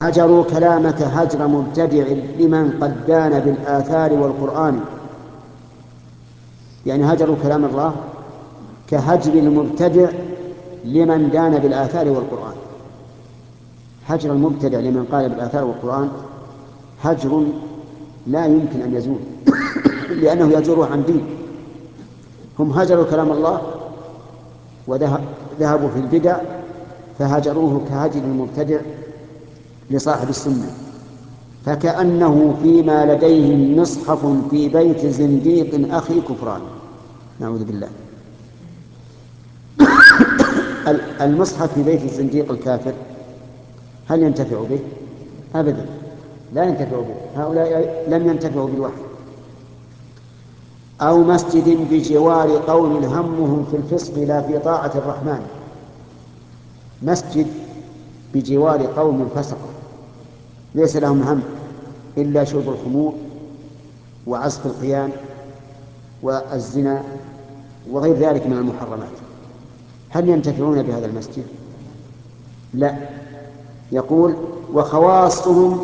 هجروا كلامك هجر مبتدع لمن قد دان بالآثار والقرآن. يعني هجروا كلام الله كهجر المبتدع لمن دان بالآثار والقرآن. هجر المبتدع لمن قال بالآثار والقرآن هجر لا يمكن أن يزول لأنه يجره عن دين. هم هجروا كلام الله وذهبوا في البدع فهجروه كهجر المبتدع لصاحب السنة، فكأنه فيما لديهم مصحف في بيت زنديق أخي كفران، نعوذ بالله. المصحف في بيت الزنديق الكافر هل ينتفع به؟ أبدا، لا ينتفع به، هؤلاء لم ينتفعوا بالوحي. أو مسجد بجوار قوم همهم في الفسق لا في طاعة الرحمن. مسجد بجوار قوم فسقة ليس لهم هم إلا شرب الخمور وعزف القيان والزنا وغير ذلك من المحرمات، هل ينتفعون بهذا المسجد؟ لا. يقول وخواصهم